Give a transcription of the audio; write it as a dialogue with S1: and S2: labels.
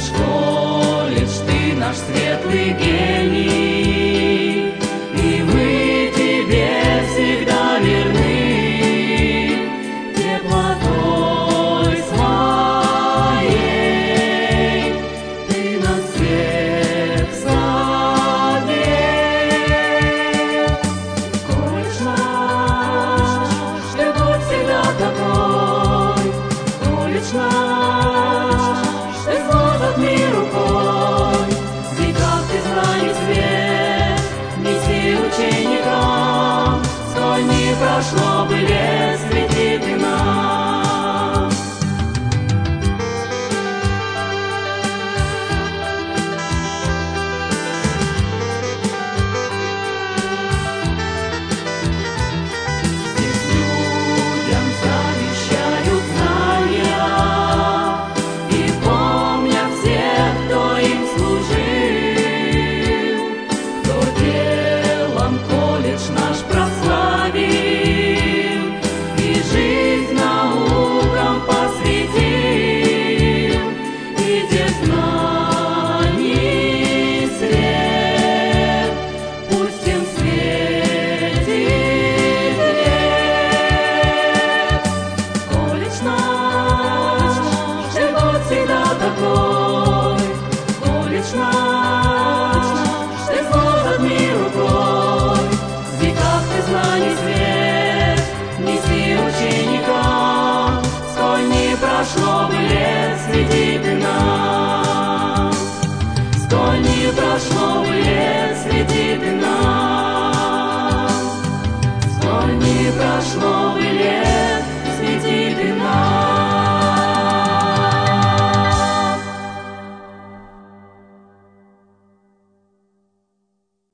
S1: колледж, ты наш светлый гений, и мы тебе всегда верны. Теплотой своей ты нас всех согрей. Колледж наш, ты будь всегда такой. Колледж наш, ты сможет мир рукой. В веках ты знаний свет, неси ученикам. Сколь не прошло бы лет, свети ты нам. Здесь людям завещают знания и помнят всех, кто им служил, кто делом колледж наш прославил и жизнь наукам посвятил, и где знаний свет, пусть им светит свет. Колледж наш, ты будь всегда такой. Колледж наш, ты сможет мир рукой. В веках ты знаний свет, неси ученикам. Сколь не прошло бы лет, свети ты нам. Сколь не прошло бы лет, свети ты нам. Сколь не прошло